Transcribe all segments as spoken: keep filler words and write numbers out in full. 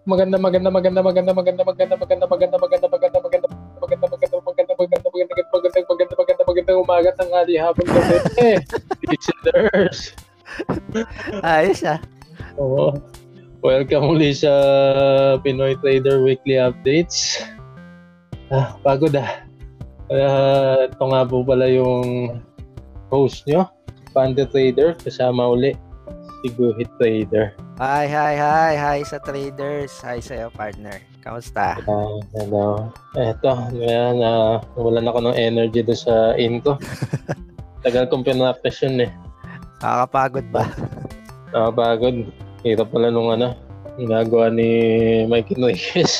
Maganda, maganda, maganda, maganda, maganda, maganda, maganda, maganda, maganda, maganda, maganda, maganda, maganda, maganda, maganda, maganda, maganda, maganda, maganda, maganda, umaga, tanghali, hapon, gabi. Eh, listeners. Ayos ah. Oo. Welcome uli sa Pinoy Trader Weekly Updates. Ah, pagod ah. Uh, ito nga po pala yung host nyo, Panda Trader, kasama uli si Guhit Trader. Hi, hi, hi, hi sa traders. Hi sa'yo, partner. Kamusta? Uh, ano, eto, yan, uh, nawalan ako ng energy doon sa in ko. Tagal kong pinractice yun eh. Nakakapagod ba? Nakakapagod. Hirap pala nung ano, ginagawa ni Mike Enriquez.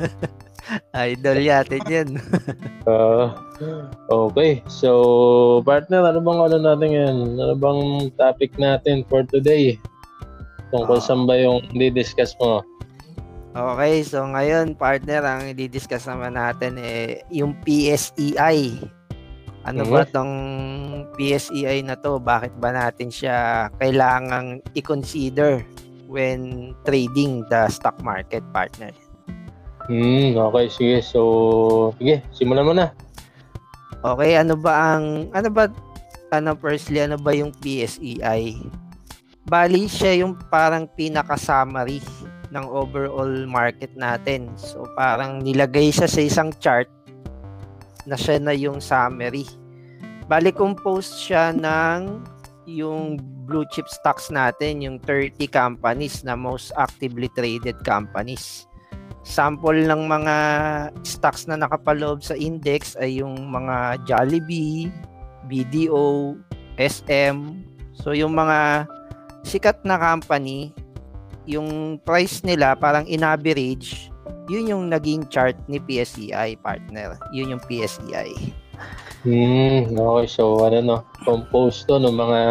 Idol yatin yun. uh, okay, so partner, ano bang ano natin ngayon? Ano bang topic natin for today? Tungkol oh. saan ba yung di-discuss mo? Okay, so ngayon partner, ang i-discuss naman natin eh, yung P S E I. Ano mm-hmm. ba tong P S E I na to? Bakit ba natin siya kailangang i-consider when trading the stock market, partner? Hmm, okay, sige. So, sige, simulan mo na. Okay, ano ba ang ano ba ano firstly, ano ba yung P S E I? Bali siya yung parang pinaka-summary ng overall market natin. So parang nilagay siya sa isang chart na siya na yung summary. Bali composed siya ng yung blue chip stocks natin, yung thirty companies na most actively traded companies. Sample ng mga stocks na nakapaloob sa index ay yung mga Jollibee, B D O, S M. So yung mga sikat na company, yung price nila parang in average, yun yung naging chart ni P S E I, partner. Yun yung P S E I. Hmm, okay. So ano no, composed to ng mga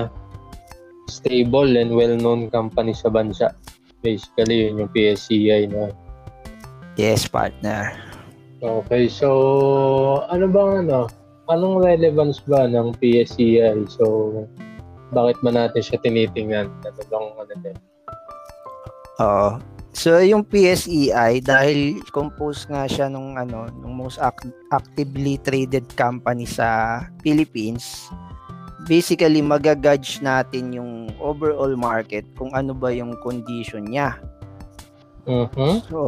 stable and well-known company sa bansa. Basically, yun yung P S E I na. Yes, partner. Okay, so ano bang ano, anong relevance ba ng P S E I? So bakit ba natin siya tinitingnan? Ano bang ano din? Oo. So yung P S E I, dahil composed nga siya nung ano, nung most act- actively traded company sa Philippines, basically magagudge natin yung overall market kung ano ba yung condition niya. Uh-huh. So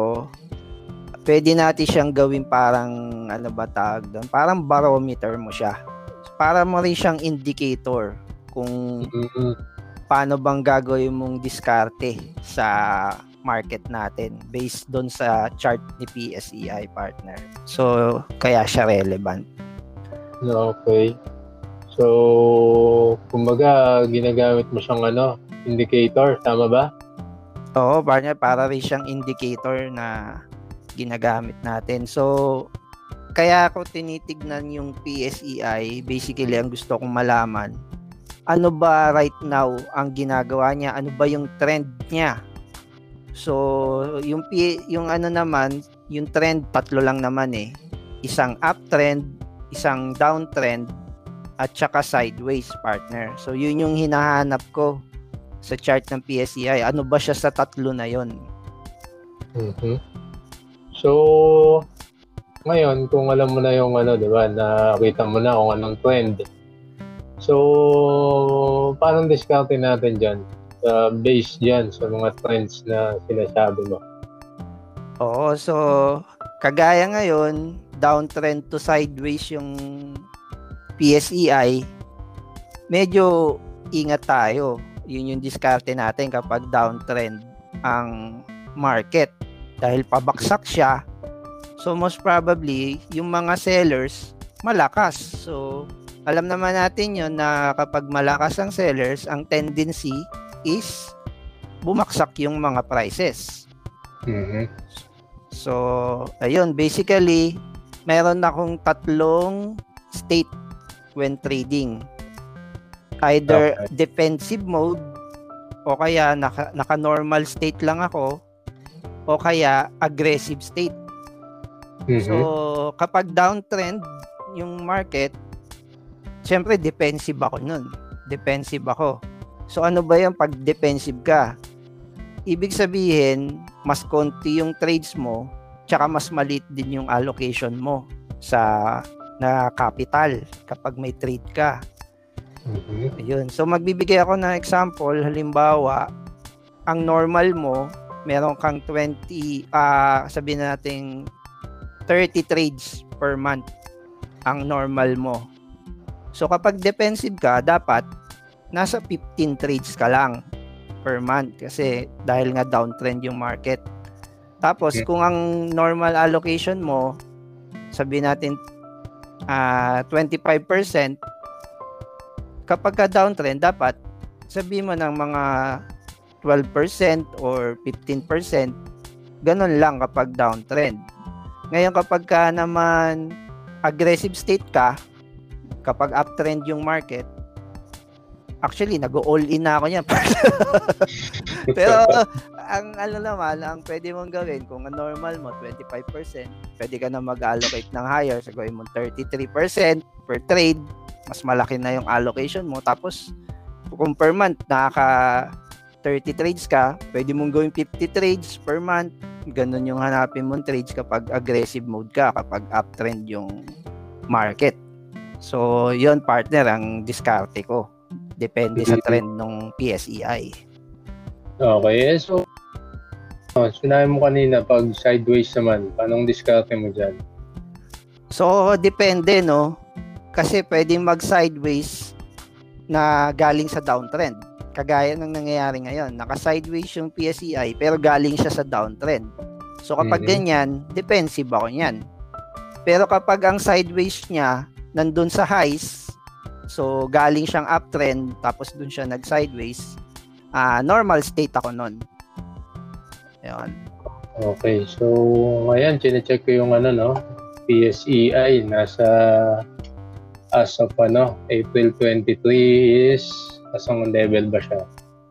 pwede natin siyang gawin parang ano ba tawag doon? Parang barometer mo siya. Para mo rin siyang indicator kung uh-huh. paano bang gagawin mong diskarte sa market natin based doon sa chart ni P S E I, partner. So kaya siya relevant. Okay. So kumbaga ginagamit mo siyang ano, indicator, tama ba? Oo, partner, para rin siyang indicator na ginagamit natin. So kaya ako tinitignan yung P S E I, basically ang gusto kong malaman, ano ba right now ang ginagawa niya? Ano ba yung trend niya? So, yung yung ano naman, yung trend tatlo lang naman eh. Isang uptrend, isang downtrend, at saka sideways, partner. So, yun yung hinahanap ko sa chart ng P S E I. Ano ba siya sa tatlo na yon? Mm-hmm. So, ngayon, kung alam mo na yung ano, di ba, nakita mo na kung anong trend. So, paano discount natin dyan? Uh, based dyan sa mga trends na sinasabi mo. Oo, so kagaya ngayon, downtrend to sideways yung P S E I, medyo ingat tayo. Yun yung diskarte natin kapag downtrend ang market. Dahil pabaksak siya, so most probably, yung mga sellers, malakas. So, alam naman natin yun na kapag malakas ang sellers, ang tendency is bumaksak yung mga prices. Mm-hmm. So, ayun, basically, meron akong tatlong state when trading. Either okay. defensive mode, o kaya naka, naka-normal state lang ako, o kaya aggressive state. Mm-hmm. So, kapag downtrend yung market, syempre defensive ako nun. Defensive ako. So ano ba yung pag defensive ka? Ibig sabihin, mas konti yung trades mo, tsaka mas maliit din yung allocation mo sa na capital kapag may trade ka. Mm-hmm. Ayun. So magbibigay ako ng example, halimbawa, ang normal mo, meron kang twenty, ah uh, sabihin natin thirty trades per month ang normal mo. So kapag defensive ka, dapat nasa fifteen trades ka lang per month kasi dahil nga downtrend yung market. Tapos kung ang normal allocation mo, sabihin natin uh, twenty-five percent, kapag ka downtrend, dapat sabihin mo ng mga twelve percent or fifteen percent, ganun lang kapag downtrend. Ngayon kapag ka naman aggressive state ka, kapag uptrend yung market, actually nag-all in na ako niyan. Pero ang ano naman, ang pwede mong gawin kung ang normal mo twenty-five percent, pwede ka na mag-allocate ng higher, so gawin mo thirty-three percent per trade, mas malaki na yung allocation mo. Tapos kung per month nakaka thirty trades ka, pwede mong gawin fifty trades per month. Ganun yung hanapin mong trades kapag aggressive mode ka, kapag uptrend yung market. So yun partner ang diskarte ko, depende sa trend ng P S E I. Okay, so oh, sinabi mo kanina pag sideways naman, paano diskarte mo dyan? So depende, no, kasi pwedeng mag sideways na galing sa downtrend, kagaya ng nangyayari ngayon. Naka-sideways yung P S E I pero galing siya sa downtrend. So kapag mm-hmm. ganyan, defensive ako niyan. Pero kapag ang sideways niya nandun sa highs, so galing siyang uptrend tapos dun siya nag-sideways, uh, normal state ako nun. Ayun. Okay, so ngayon chine-check ko yung ano, no, P S E I nasa as of ano, April twenty-three is asang level ba siya?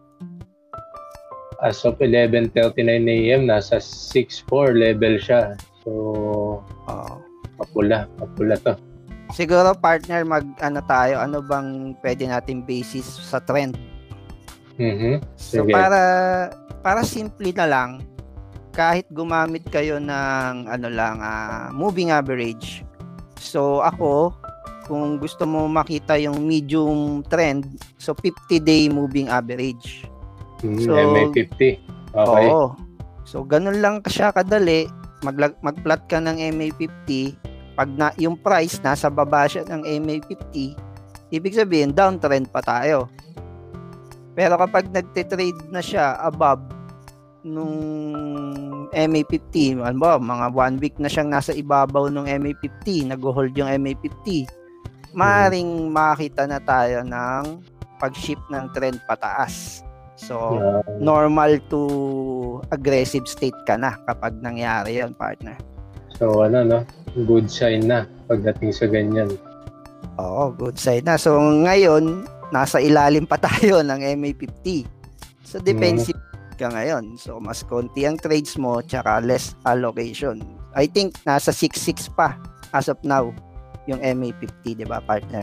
As of eleven thirty-nine a m nasa six four level siya. So, oh. mapula, mapula to. Siguro partner, mag ano tayo, ano bang pwede nating basis sa trend? Mhm. So para para simple na lang, kahit gumamit kayo ng ano lang, uh, moving average. So ako, kung gusto mo makita yung medium trend, so fifty day moving average. Mm, so M A fifty. Okay. Oo. So ganun lang siya kadali. Mag mag-plot ka ng M A fifty. Pag na, yung price nasa baba siya ng M A fifty, ibig sabihin downtrend pa tayo. Pero kapag nagte-trade na siya above nung M A fifty, ano ba, mga one week na siyang nasa ibabaw ng M A fifty, nag-hold yung M A fifty, maaring makita na tayo ng pag-shift ng trend pataas. So, normal to aggressive state ka na kapag nangyari yun, partner. So, ano, no? Good sign na pagdating sa ganyan. Oo, good sign na. So, ngayon, nasa ilalim pa tayo ng M A fifty. So, defensive mm. ka ngayon. So, mas konti ang trades mo, tsaka less allocation. I think, nasa six six pa as of now, yung M A fifty, di ba, partner?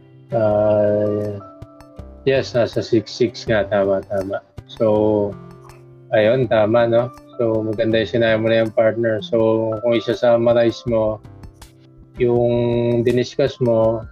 Uh, yes, nasa six six nga. Tama, tama. So, ayun, tama, no? So, maganda yung sinabi mo na yung partner. So, kung isa-summarize mo, yung diniscuss mo,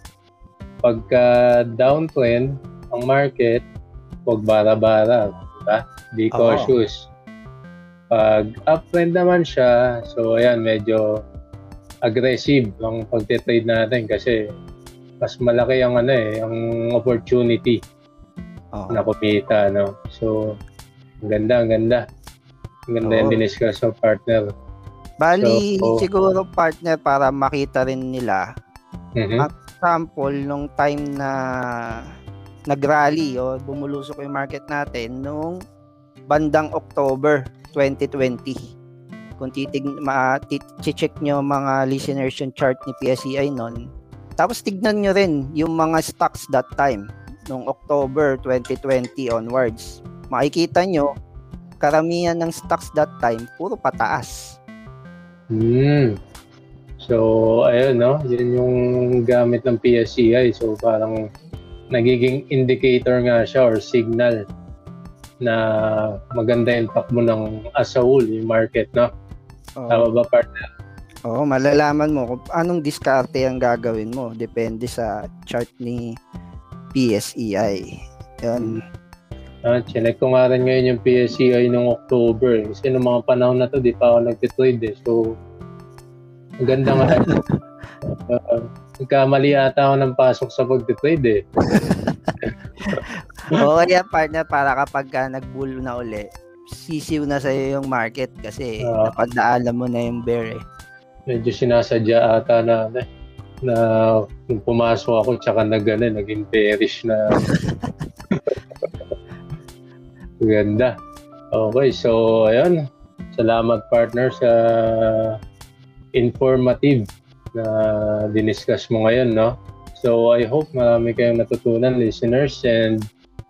pagka downtrend ang market, huwag bara-bara, diba? Be cautious. Oh. Pag uptrend naman siya, so ayan, medyo aggressive ang pagte-trade natin kasi mas malaki ang ano eh, ang opportunity oh. na kumita, no? So, ang ganda, ang ganda. Ang ganda oh. yung diniscuss mo, partner. Bali, so, oh. siguro partner, para makita rin nila, mm-hmm. example, nung time na nag-rally o bumulusok yung market natin nung bandang October twenty twenty. Kung titig, ma-check nyo mga listeners yung chart ni P S E I nun, tapos tignan nyo rin yung mga stocks that time, nung October twenty twenty onwards. Makikita nyo, karamihan ng stocks that time, puro pataas. Hmm. So, ayun, no? Yun yung gamit ng P S E I. So, parang nagiging indicator nga siya or signal na maganda yung takbo ng as a whole, yung market, no? Oo. Tama ba, partner? Oo, malalaman mo kung anong diskarte ang gagawin mo. Depende sa chart ni P S E I. Yun. Ah, chinek ko nga rin ngayon yung P S E I noong October. Kasi noong mga panahon na to, di pa ako nag-trade eh. So, ang ganda nga. uh, nagkamali ata ako ng pasok sa pag-trade eh. O kaya partner, para kapag ka nag-bull na uli, sisiw na sa'yo yung market kasi uh, napagdaalan mo na yung bear eh. Medyo sinasadya ata na na nung pumasok ako tsaka na gano'n, naging bearish na. Ganda. Okay, so ayun. Salamat partner sa informative na diniscuss mo ngayon, no? So I hope marami kayong natutunan, listeners, and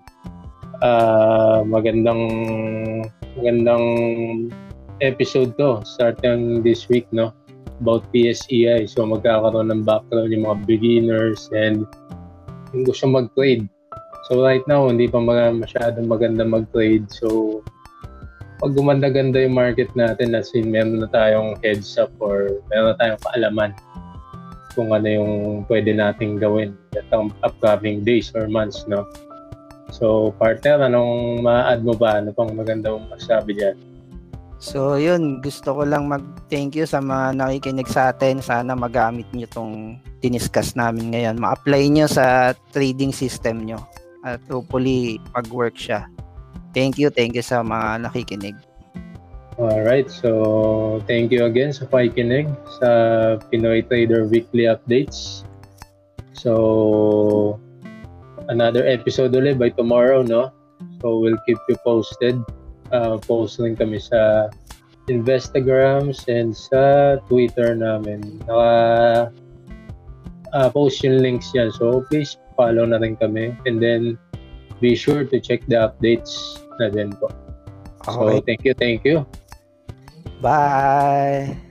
uh, magandang magandang episode to starting this week, no? About P S E I. So magkakaroon ng background yung mga beginners and yung gusto mag-trade. So right now, hindi pa mga masyadong maganda mag-trade. So pag gumanda-ganda yung market natin, as in meron na tayong heads up or meron na tayong kaalaman kung ano yung pwede nating gawin at ang upcoming days or months, no? So partner, anong ma-add mo ba? Ano pang maganda mong masabi dyan? So yun, gusto ko lang mag-thank you sa mga nakikinig sa atin. Sana magamit nyo itong diniscuss namin ngayon. Ma-apply nyo sa trading system nyo. At hopefully, pag-work siya. Thank you, thank you sa mga nakikinig. Alright, so thank you again sa pakikinig sa Pinoy Trader Weekly Updates. So, another episode ulit by tomorrow, no? So, we'll keep you posted. Uh, post rin kami sa Instagrams and sa Twitter namin. Naka uh, post yung links yan. So please follow na rin kami. And then be sure to check the updates na din po. Okay. So thank you, thank you. Bye!